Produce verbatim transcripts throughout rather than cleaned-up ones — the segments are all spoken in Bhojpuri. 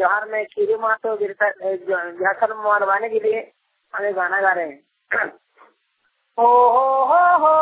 जवाहर में खीरू मातो झारखंड मरवाने के लिए हमें गाना गा रहे हैं। ओ हो हो हो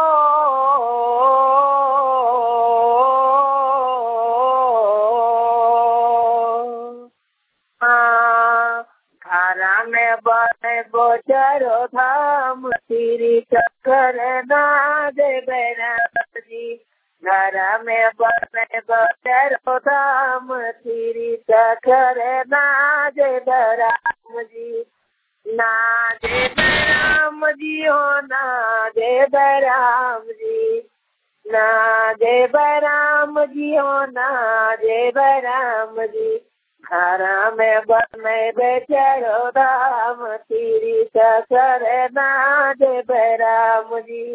घरा में बने गोचरो धाम तेरी चक्कर ना दे राम जी। घरा में बने गोचरो धाम तेरी चक्कर ना दे राम जी। ना दे राम जी हो ना दे राम जी। ना दे राम जी हो ना दे राम जी। घरा में बने बेचारो धाम तेरी चक्कर ना दे राम जी।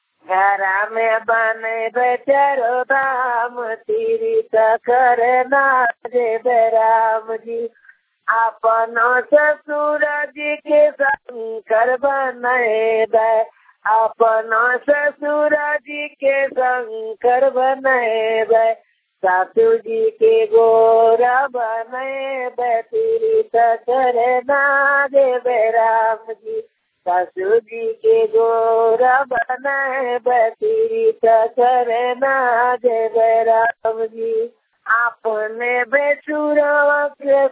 घरा में बने बेचारो धाम तेरी चक्कर ना दे राम जी। अपनो ससुर जी के शंकर बने बे। अपनो ससुर जी के शंकर बने बे। सासू जी के गोरा बने बे तेरी चक्कर ना दे राम जी। सासू जी के गोरा बने बे तेरी चक्कर ना दे राम जी। अपने बेसुरवा के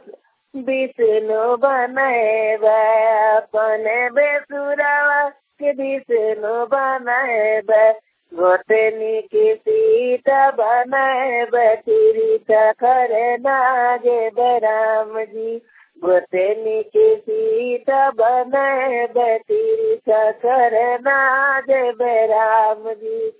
विष्णु बने बे। अपने बेसुरवा के विष्णु बने बे। गोतनी की सीता बने बे तेरी चक्कर ना दे राम जी। गोतनी की सीता बने बे तेरी चक्कर ना दे राम जी।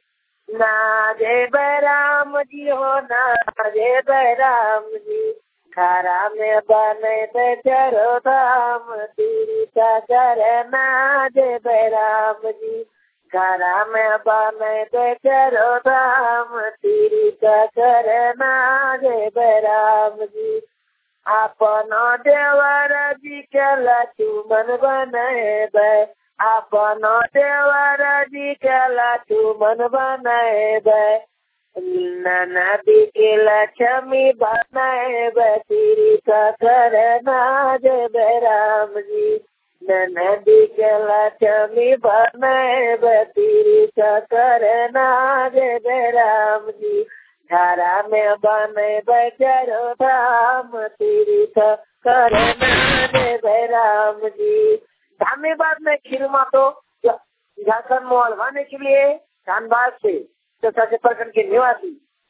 ना दे राम जी हो ना दे राम जी। घरा में बने बेचारो धाम तेरी चक्कर ना दे राम जी। घरा में बने बेचारो धाम तेरी चक्कर ना दे राम जी। अपनो देवर जी के लक्ष्मण बने बे। अपनो देवर जी के लक्ष्मण बने बे। नदी के लक्ष्मी बने बे तेरी चक्कर ना दे राम जी। नदी के लक्ष्मी बने बे तेरी चक्कर ना दे राम जी। घरा में बने बेचारो धाम तेरी चक्कर ना दे राम जी। धन्यवाद में खीरू मातो झारखंड मरवाने के लिए धनबाद से प्रखंड के निवासी